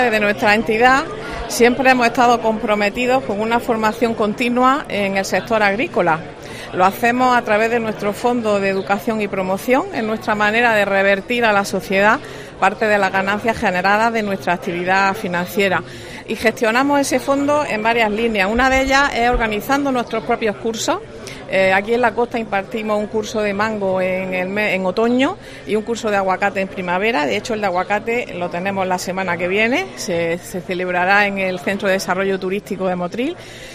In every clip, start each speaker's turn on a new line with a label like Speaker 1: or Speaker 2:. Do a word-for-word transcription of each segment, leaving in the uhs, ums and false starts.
Speaker 1: De nuestra entidad siempre hemos estado comprometidos con una formación continua en el sector agrícola. Lo hacemos a través de nuestro Fondo de Educación y Promoción, en nuestra manera de revertir a la sociedad parte de las ganancias generadas de nuestra actividad financiera. Y gestionamos ese fondo en varias líneas. Una de ellas es organizando nuestros propios cursos. Eh, aquí en la costa impartimos un curso de mango en, el mes, en otoño y un curso de aguacate en primavera. De hecho, el de aguacate lo tenemos la semana que viene. Se, se celebrará en el Centro de Desarrollo Turístico de Motril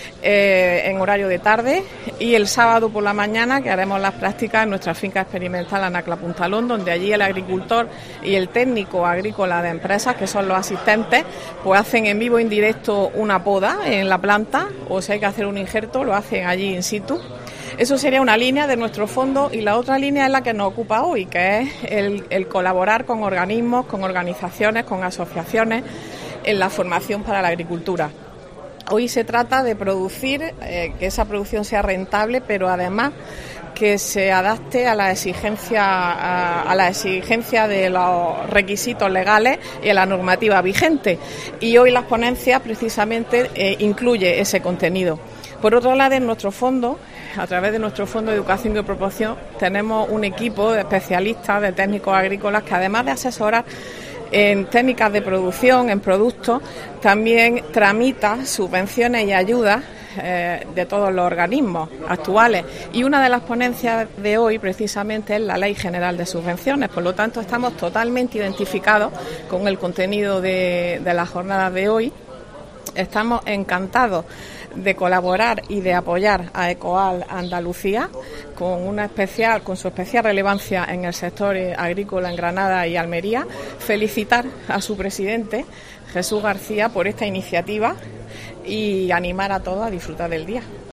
Speaker 1: eh, en horario de tarde. Y el sábado por la mañana que haremos las prácticas en nuestra finca experimental Anacla Puntalón, donde allí el agricultor y el técnico agrícola de empresas, que son los asistentes, pues hacen en vivo en directo una poda en la planta, o si hay que hacer un injerto, lo hacen allí in situ. Eso sería una línea de nuestro fondo, y la otra línea es la que nos ocupa hoy, que es el, el colaborar con organismos, con organizaciones, con asociaciones en la formación para la agricultura. Hoy se trata de producir, eh, que esa producción sea rentable, pero además que se adapte a la exigencia a, a la exigencia de los requisitos legales y a la normativa vigente. Y hoy las ponencias precisamente eh, incluye ese contenido. Por otro lado, en nuestro fondo, a través de nuestro Fondo de Educación y Promoción, tenemos un equipo de especialistas, de técnicos agrícolas, que además de asesorar en técnicas de producción, en productos, también tramita subvenciones y ayudas eh, de todos los organismos actuales. Y una de las ponencias de hoy precisamente es la Ley General de Subvenciones. Por lo tanto, estamos totalmente identificados con el contenido de, de las jornadas de hoy. Estamos encantados de colaborar y de apoyar a ECOAL Andalucía con una especial, con su especial relevancia en el sector agrícola en Granada y Almería. Felicitar a su presidente, Jesús García, por esta iniciativa y animar a todos a disfrutar del día.